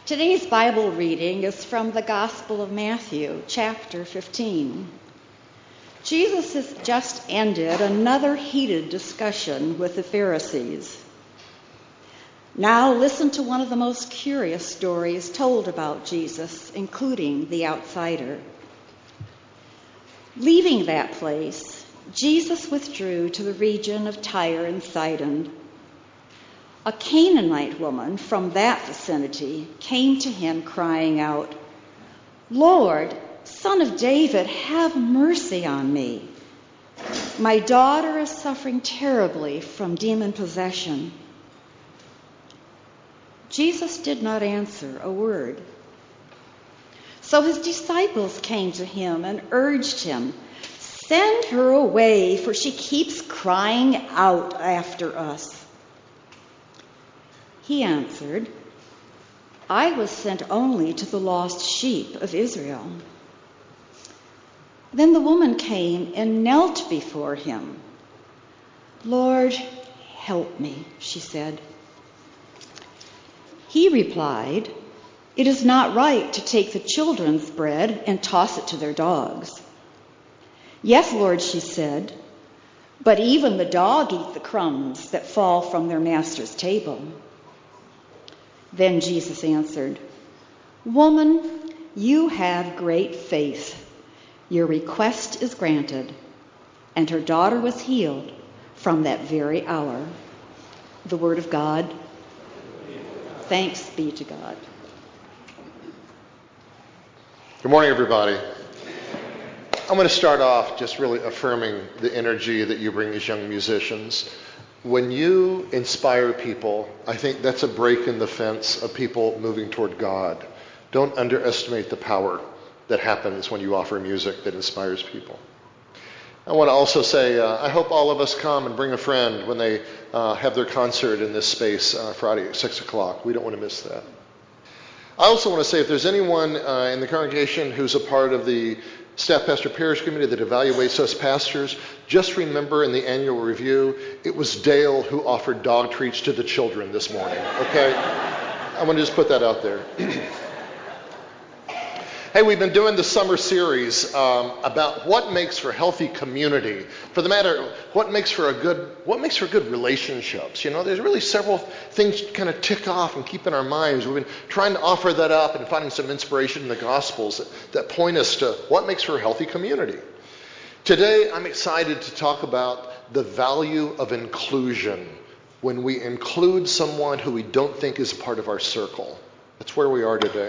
Today's Bible reading is from the Gospel of Matthew, chapter 15. Jesus has just ended another heated discussion with the Pharisees. Now listen to one of the most curious stories told about Jesus, including the outsider. Leaving that place, Jesus withdrew to the region of Tyre and Sidon. A Canaanite woman from that vicinity came to him crying out, "Lord, Son of David, have mercy on me. My daughter is suffering terribly from demon possession." Jesus did not answer a word. So his disciples came to him and urged him, "Send her away, for she keeps crying out after us." He answered, "I was sent only to the lost sheep of Israel." Then the woman came and knelt before him. "Lord, help me," she said. He replied, "It is not right to take the children's bread and toss it to their dogs." "Yes, Lord," she said, "but even the dog eat the crumbs that fall from their master's table." Then Jesus answered, "Woman, you have great faith. Your request is granted." And her daughter was healed from that very hour. The word of God. Thanks be to God. Good morning, everybody. I'm going to start off just really affirming the energy that you bring as young musicians. When you inspire people, I think that's a break in the fence of people moving toward God. Don't underestimate the power that happens when you offer music that inspires people. I want to also say, I hope all of us come and bring a friend when they have their concert in this space Friday at 6 o'clock. We don't want to miss that. I also want to say, if there's anyone in the congregation who's a part of the Staff Pastor Parish Committee that evaluates us pastors, just remember in the annual review, it was Dale who offered dog treats to the children this morning, okay? I want to just put that out there. Hey, we've been doing the summer series about what makes for healthy community. For the matter, what makes for good relationships. You know, there's really several things kind of tick off and keep in our minds. We've been trying to offer that up and finding some inspiration in the Gospels that point us to what makes for a healthy community. Today, I'm excited to talk about the value of inclusion when we include someone who we don't think is a part of our circle. That's where we are today.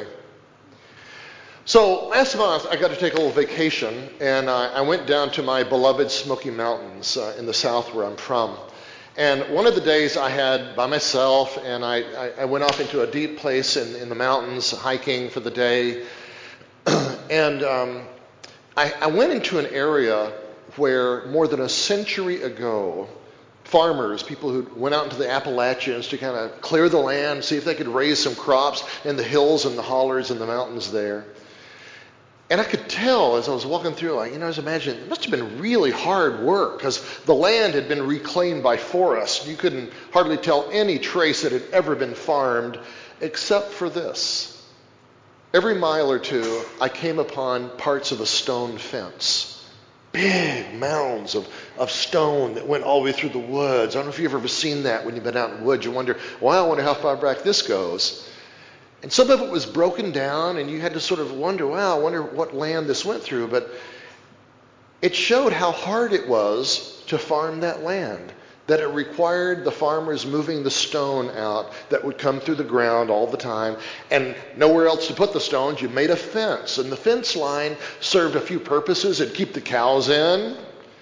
So last month, I got to take a little vacation, and I went down to my beloved Smoky Mountains in the south where I'm from. And one of the days I had by myself, and I went off into a deep place in the mountains, hiking for the day. And I went into an area where more than a century ago, farmers, people who went out into the Appalachians to kind of clear the land, see if they could raise some crops in the hills and the hollers and the mountains there. And I could tell as I was walking through, I was imagining it must have been really hard work because the land had been reclaimed by forest. You couldn't hardly tell any trace that had ever been farmed except for this. Every mile or two, I came upon parts of a stone fence. Big mounds of stone that went all the way through the woods. I don't know if you've ever seen that when you've been out in the woods. You wonder, well, I wonder how far back this goes. And some of it was broken down, and you had to sort of wonder, wow, I wonder what land this went through. But it showed how hard it was to farm that land, that it required the farmers moving the stone out that would come through the ground all the time, and nowhere else to put the stones. You made a fence, and the fence line served a few purposes. It'd keep the cows in.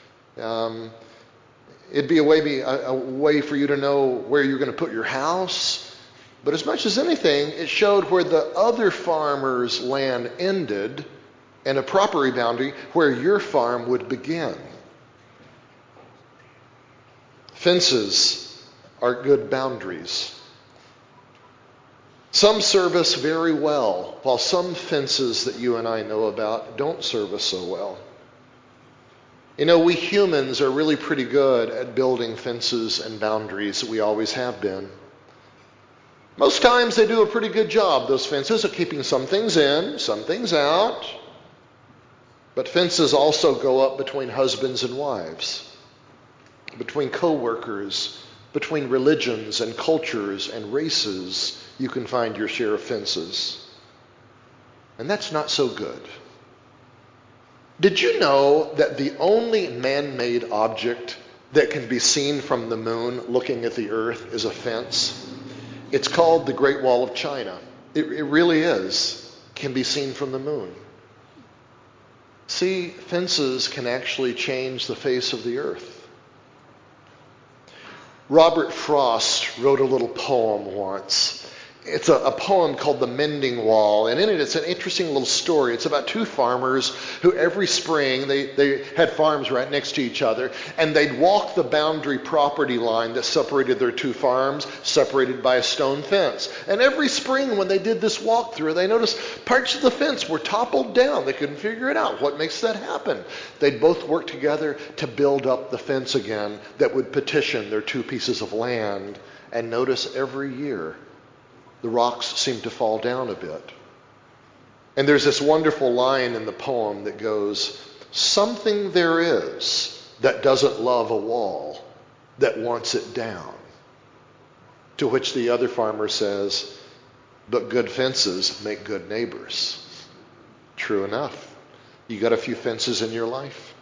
It'd be a way for you to know where you're going to put your house. But as much as anything, it showed where the other farmer's land ended and a property boundary where your farm would begin. Fences are good boundaries. Some serve us very well, while some fences that you and I know about don't serve us so well. You know, we humans are really pretty good at building fences and boundaries. We always have been. Most times they do a pretty good job, those fences, of keeping some things in, some things out. But fences also go up between husbands and wives, between co-workers, between religions and cultures and races. You can find your share of fences. And that's not so good. Did you know that the only man-made object that can be seen from the moon looking at the earth is a fence? It's called the Great Wall of China. It really is. Can be seen from the moon. See, fences can actually change the face of the earth. Robert Frost wrote a little poem once. It's a poem called The Mending Wall, and in it it's an interesting little story. It's about two farmers who every spring, they had farms right next to each other, and they'd walk the boundary property line that separated their two farms, separated by a stone fence. And every spring when they did this walkthrough, they noticed parts of the fence were toppled down. They couldn't figure it out. What makes that happen? They'd both work together to build up the fence again that would petition their two pieces of land. And notice every year, the rocks seem to fall down a bit. And there's this wonderful line in the poem that goes, "Something there is that doesn't love a wall, that wants it down." To which the other farmer says, "But good fences make good neighbors." True enough. You got a few fences in your life?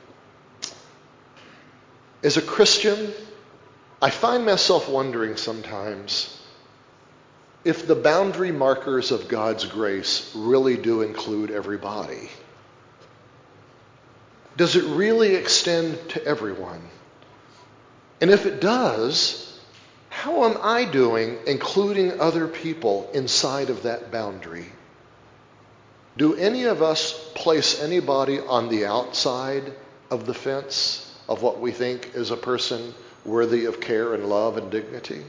As a Christian, I find myself wondering sometimes if the boundary markers of God's grace really do include everybody. Does it really extend to everyone? And if it does, how am I doing including other people inside of that boundary? Do any of us place anybody on the outside of the fence of what we think is a person worthy of care and love and dignity?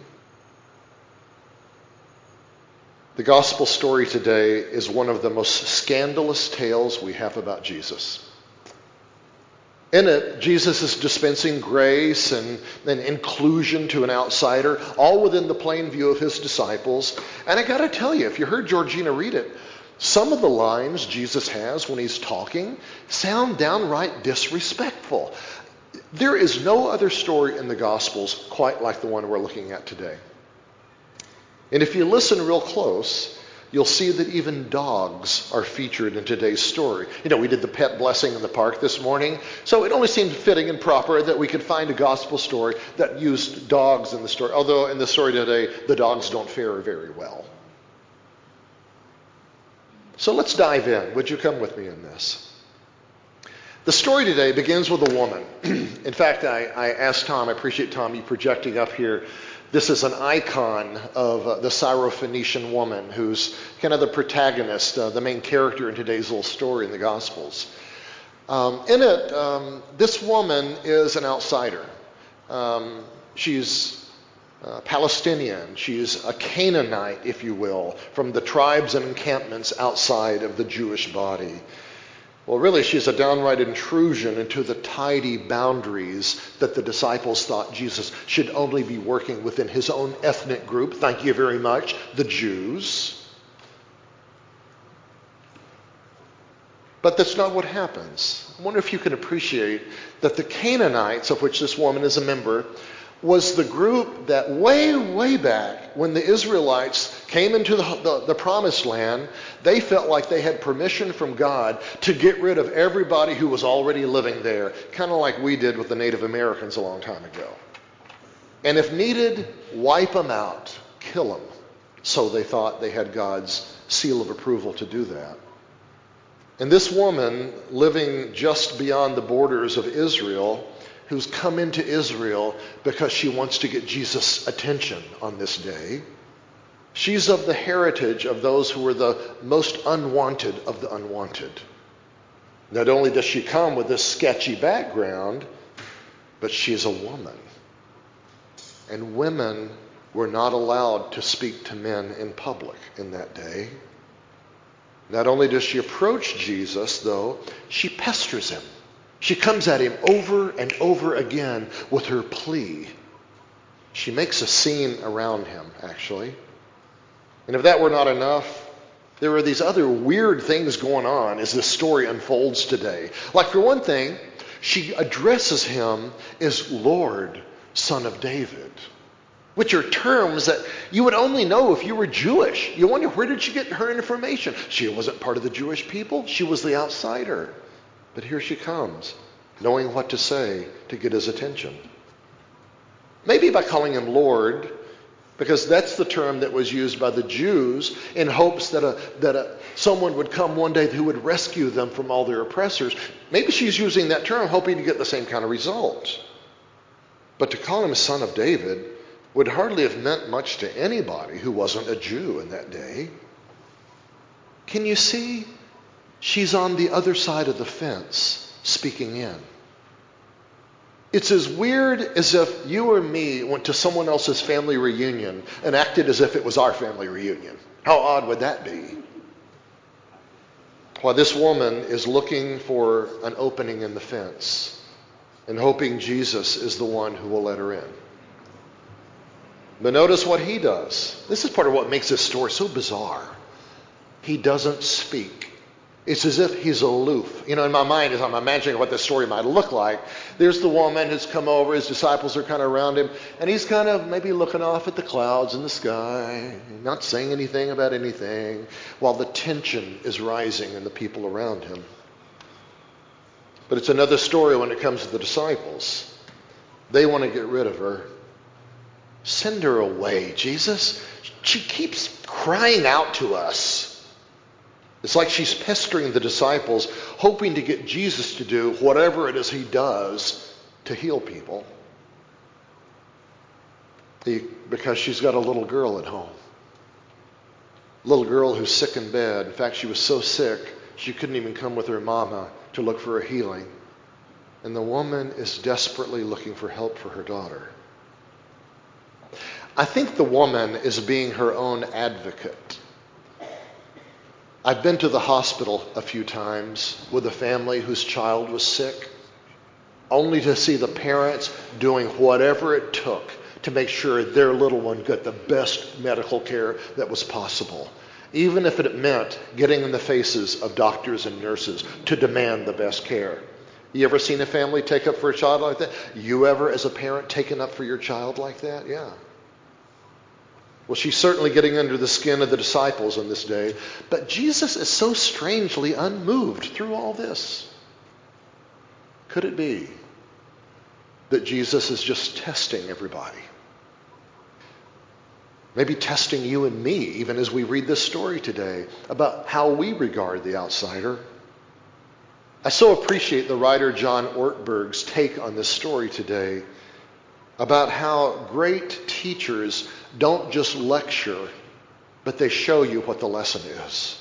The gospel story today is one of the most scandalous tales we have about Jesus. In it, Jesus is dispensing grace and inclusion to an outsider, all within the plain view of his disciples. And I got to tell you, if you heard Georgina read it, some of the lines Jesus has when he's talking sound downright disrespectful. There is no other story in the Gospels quite like the one we're looking at today. And if you listen real close, you'll see that even dogs are featured in today's story. You know, we did the pet blessing in the park this morning, so it only seemed fitting and proper that we could find a gospel story that used dogs in the story, although in the story today, the dogs don't fare very well. So let's dive in. Would you come with me in this? The story today begins with a woman. In fact, I asked Tom, I appreciate Tom, you projecting up here. This is an icon of the Syrophoenician woman who's kind of the protagonist, the main character in today's little story in the Gospels. In it, this woman is an outsider. She's Palestinian. She's a Canaanite, if you will, from the tribes and encampments outside of the Jewish body. Well, really, she's a downright intrusion into the tidy boundaries that the disciples thought Jesus should only be working within his own ethnic group. Thank you very much, the Jews. But that's not what happens. I wonder if you can appreciate that the Canaanites, of which this woman is a member, was the group that way back when the Israelites came into the promised land, they felt like they had permission from God to get rid of everybody who was already living there, kind of like we did with the Native Americans a long time ago. And if needed, wipe them out, kill them. So they thought they had God's seal of approval to do that. And this woman living just beyond the borders of Israel, who's come into Israel because she wants to get Jesus' attention on this day. She's of the heritage of those who were the most unwanted of the unwanted. Not only does she come with this sketchy background, but she's a woman. And women were not allowed to speak to men in public in that day. Not only does she approach Jesus, though, she pesters him. She comes at him over and over again with her plea. She makes a scene around him, actually. And if that were not enough, there are these other weird things going on as this story unfolds today. Like, for one thing, she addresses him as Lord, Son of David, which are terms that you would only know if you were Jewish. You wonder, where did she get her information? She wasn't part of the Jewish people. She was the outsider. But here she comes, knowing what to say to get his attention. Maybe by calling him Lord, because that's the term that was used by the Jews in hopes that someone would come one day who would rescue them from all their oppressors. Maybe she's using that term hoping to get the same kind of result. But to call him Son of David would hardly have meant much to anybody who wasn't a Jew in that day. Can you see? She's on the other side of the fence, speaking in. It's as weird as if you or me went to someone else's family reunion and acted as if it was our family reunion. How odd would that be? While this woman is looking for an opening in the fence and hoping Jesus is the one who will let her in. But notice what he does. This is part of what makes this story so bizarre. He doesn't speak. It's as if he's aloof. In my mind, as I'm imagining what this story might look like, there's the woman who's come over, his disciples are kind of around him, and he's kind of maybe looking off at the clouds in the sky, not saying anything about anything, while the tension is rising in the people around him. But it's another story when it comes to the disciples. They want to get rid of her. Send her away, Jesus. She keeps crying out to us. It's like she's pestering the disciples, hoping to get Jesus to do whatever it is he does to heal people. Because she's got a little girl at home. A little girl who's sick in bed. In fact, she was so sick, she couldn't even come with her mama to look for a healing. And the woman is desperately looking for help for her daughter. I think the woman is being her own advocate. I've been to the hospital a few times with a family whose child was sick, only to see the parents doing whatever it took to make sure their little one got the best medical care that was possible, even if it meant getting in the faces of doctors and nurses to demand the best care. You ever seen a family take up for a child like that? You ever, as a parent, taken up for your child like that? Yeah. Well, she's certainly getting under the skin of the disciples on this day. But Jesus is so strangely unmoved through all this. Could it be that Jesus is just testing everybody? Maybe testing you and me, even as we read this story today, about how we regard the outsider. I so appreciate the writer John Ortberg's take on this story today, about how great teachers don't just lecture, but they show you what the lesson is.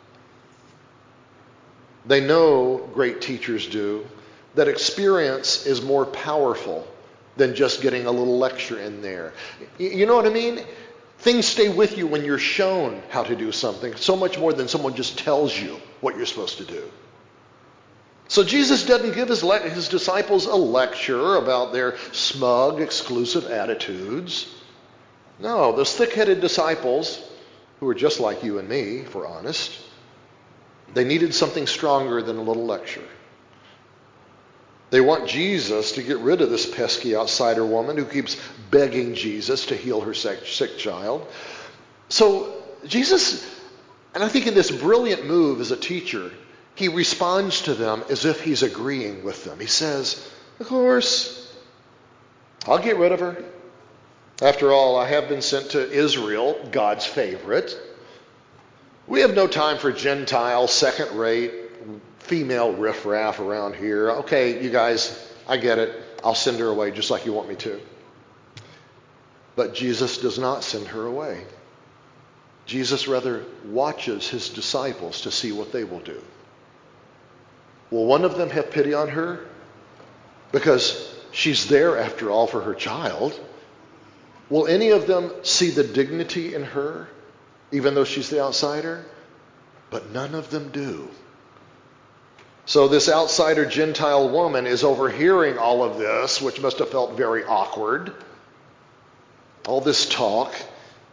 They know, great teachers do, that experience is more powerful than just getting a little lecture in there. You know what I mean? Things stay with you when you're shown how to do something, so much more than someone just tells you what you're supposed to do. So Jesus doesn't give his disciples a lecture about their smug, exclusive attitudes. No, those thick-headed disciples, who are just like you and me, if we're honest, they needed something stronger than a little lecture. They want Jesus to get rid of this pesky outsider woman who keeps begging Jesus to heal her sick child. So Jesus, and I think in this brilliant move as a teacher, he responds to them as if he's agreeing with them. He says, of course, I'll get rid of her. After all, I have been sent to Israel, God's favorite. We have no time for Gentile, second-rate, female riffraff around here. Okay, you guys, I get it. I'll send her away just like you want me to. But Jesus does not send her away. Jesus rather watches his disciples to see what they will do. Will one of them have pity on her? Because she's there, after all, for her child. Will any of them see the dignity in her, even though she's the outsider? But none of them do. So this outsider Gentile woman is overhearing all of this, which must have felt very awkward. All this talk.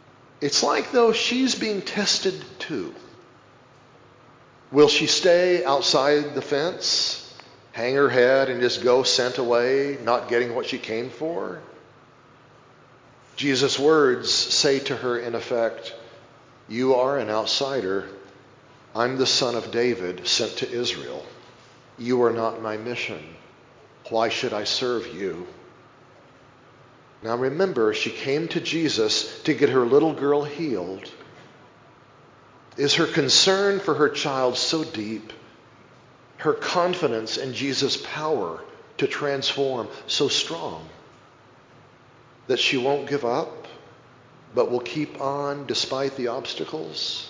it's like though she's being tested too. Will she stay outside the fence, hang her head, and just go sent away, not getting what she came for? Jesus' words say to her, in effect, you are an outsider. I'm the son of David, sent to Israel. You are not my mission. Why should I serve you? Now remember, she came to Jesus to get her little girl healed. Is her concern for her child so deep? Her confidence in Jesus' power to transform so strong that she won't give up, but will keep on despite the obstacles?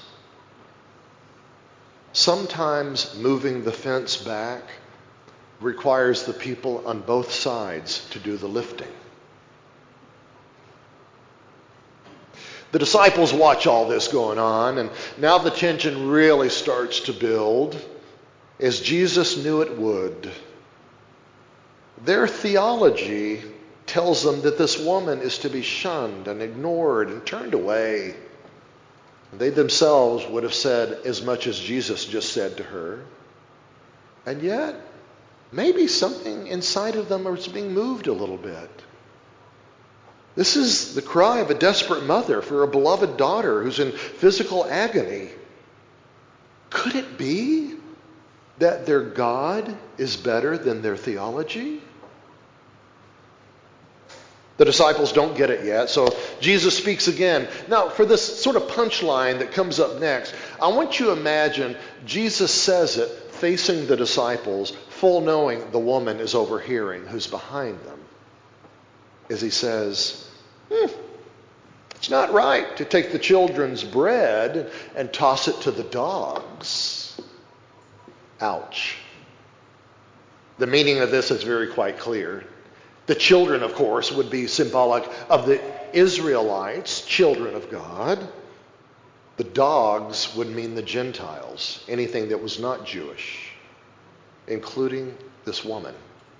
Sometimes moving the fence back requires the people on both sides to do the lifting. The disciples watch all this going on, and now the tension really starts to build, as Jesus knew it would. Their theology tells them that this woman is to be shunned and ignored and turned away. They themselves would have said as much as Jesus just said to her. And yet, maybe something inside of them is being moved a little bit. This is the cry of a desperate mother for a beloved daughter who's in physical agony. Could it be that their God is better than their theology? The disciples don't get it yet, so Jesus speaks again. Now, for this sort of punchline that comes up next, I want you to imagine Jesus says it facing the disciples, full knowing the woman is overhearing who's behind them. As he says, it's not right to take the children's bread and toss it to the dogs. Ouch. The meaning of this is very quite clear. The children, of course, would be symbolic of the Israelites, children of God. The dogs would mean the Gentiles, anything that was not Jewish, including this woman.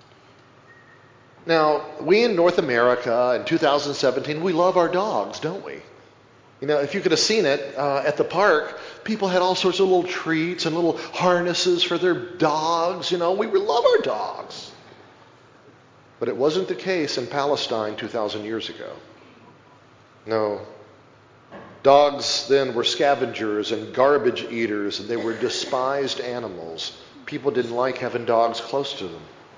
Now, we in North America in 2017, we love our dogs, don't we? You know, if you could have seen it at the park, people had all sorts of little treats and little harnesses for their dogs. You know, we love our dogs. But it wasn't the case in Palestine 2,000 years ago. No. Dogs then were scavengers and garbage eaters, and they were despised animals. People didn't like having dogs close to them.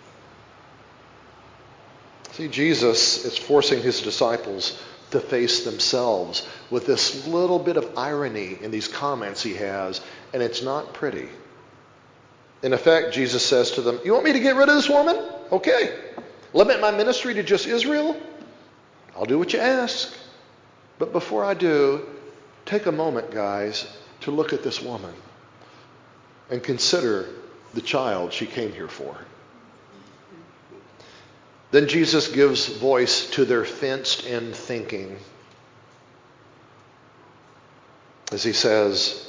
See, Jesus is forcing his disciples to face themselves with this little bit of irony in these comments he has, and it's not pretty. In effect, Jesus says to them, you want me to get rid of this woman? Okay. Limit my ministry to just Israel? I'll do what you ask. But before I do, take a moment, guys, to look at this woman and consider the child she came here for. Then Jesus gives voice to their fenced-in thinking as he says,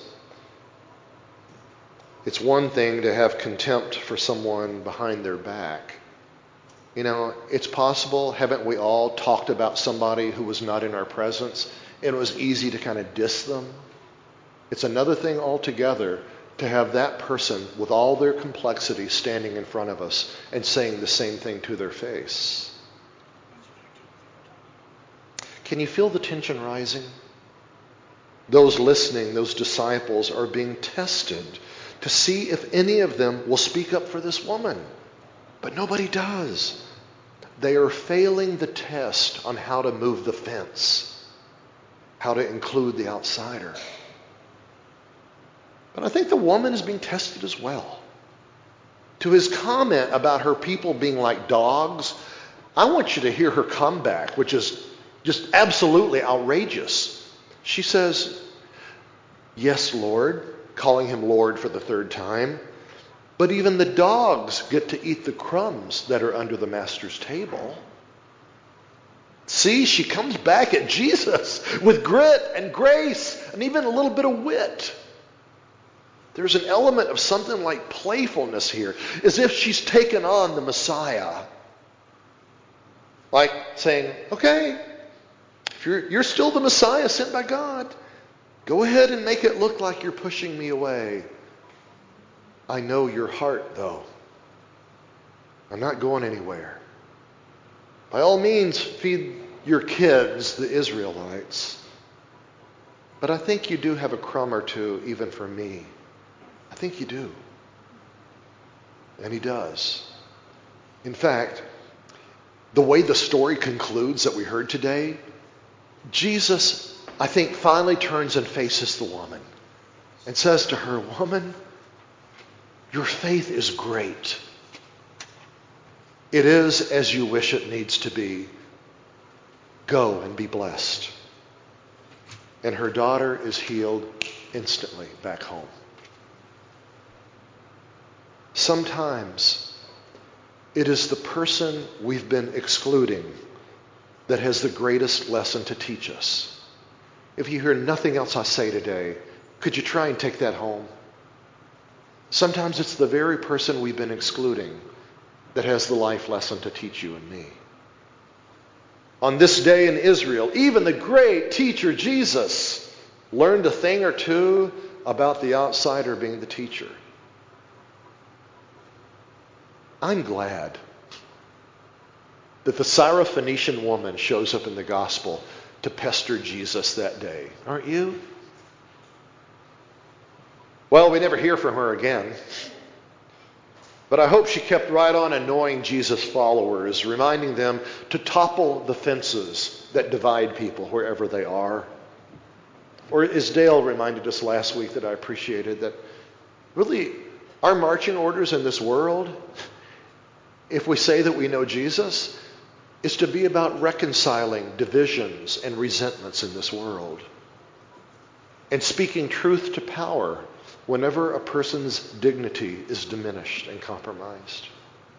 it's one thing to have contempt for someone behind their back. You know, it's possible, haven't we all talked about somebody who was not in our presence, and it was easy to kind of diss them? It's another thing altogether to have that person with all their complexity standing in front of us and saying the same thing to their face. Can you feel the tension rising? Those listening, those disciples, are being tested to see if any of them will speak up for this woman. But nobody does. They are failing the test on how to move the fence, how to include the outsider. But I think the woman is being tested as well. To his comment about her people being like dogs, I want you to hear her comeback, which is just absolutely outrageous. She says, yes, Lord, calling him Lord for the third time. But even the dogs get to eat the crumbs that are under the master's table. See, she comes back at Jesus with grit and grace and even a little bit of wit. There's an element of something like playfulness here, as if she's taken on the Messiah. Like saying, okay, if If you're still the Messiah sent by God, go ahead and make it look like you're pushing me away. I know your heart, though. I'm not going anywhere. By all means, feed your kids, the Israelites. But I think you do have a crumb or two even for me. I think you do. And he does. In fact, the way the story concludes that we heard today, Jesus, I think, finally turns and faces the woman and says to her, "Woman, your faith is great. It is as you wish it needs to be. Go and be blessed." And her daughter is healed instantly back home. Sometimes it is the person we've been excluding that has the greatest lesson to teach us. If you hear nothing else I say today, could you try and take that home? Sometimes it's the very person we've been excluding that has the life lesson to teach you and me. On this day in Israel, even the great teacher Jesus learned a thing or two about the outsider being the teacher. I'm glad that the Syrophoenician woman shows up in the gospel to pester Jesus that day. Aren't you? Well, we never hear from her again. But I hope she kept right on annoying Jesus' followers, reminding them to topple the fences that divide people wherever they are. Or as Dale reminded us last week that I appreciated, that really our marching orders in this world, if we say that we know Jesus, is to be about reconciling divisions and resentments in this world and speaking truth to power whenever a person's dignity is diminished and compromised.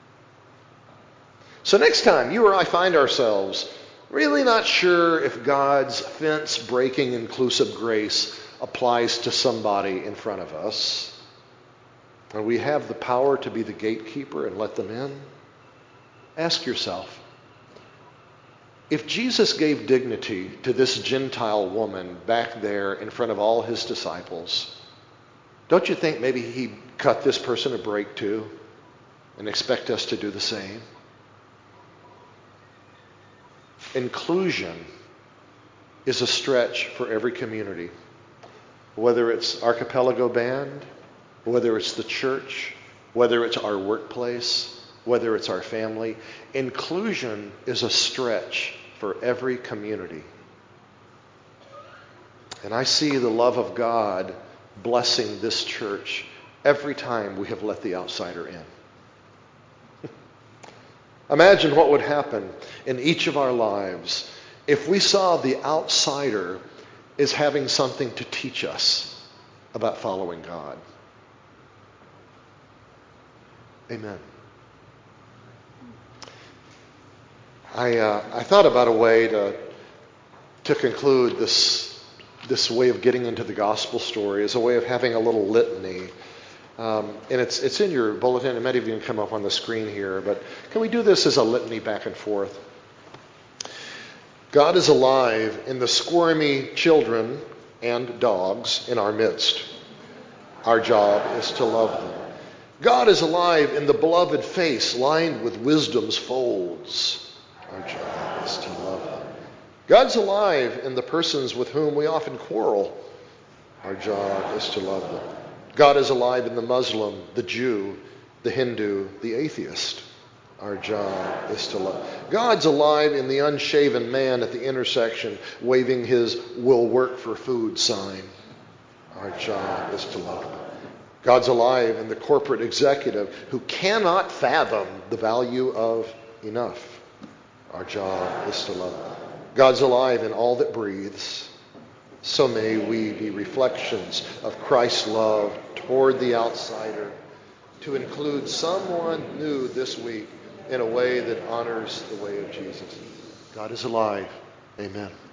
So next time you or I find ourselves really not sure if God's fence-breaking inclusive grace applies to somebody in front of us, and we have the power to be the gatekeeper and let them in, ask yourself, if Jesus gave dignity to this Gentile woman back there in front of all his disciples, don't you think maybe he'd cut this person a break too and expect us to do the same? Inclusion is a stretch for every community, whether it's Archipelago Band, whether it's the church, whether it's our workplace, whether it's our family. Inclusion is a stretch for every community. And I see the love of God blessing this church every time we have let the outsider in. Imagine what would happen in each of our lives if we saw the outsider as having something to teach us about following God. Amen. I thought about a way to conclude this way of getting into the gospel story, as a way of having a little litany. And it's in your bulletin. It might even come up on the screen here. But can we do this as a litany back and forth? God is alive in the squirmy children and dogs in our midst. Our job is to love them. God is alive in the beloved face lined with wisdom's folds. Our job is to love them. God's alive in the persons with whom we often quarrel. Our job is to love them. God is alive in the Muslim, the Jew, the Hindu, the atheist. Our job is to love. God's alive in the unshaven man at the intersection waving his "will work for food" sign. Our job is to love them. God's alive in the corporate executive who cannot fathom the value of enough. Our job is to love them. God's alive in all that breathes. So may we be reflections of Christ's love toward the outsider, to include someone new this week in a way that honors the way of Jesus. God is alive. Amen.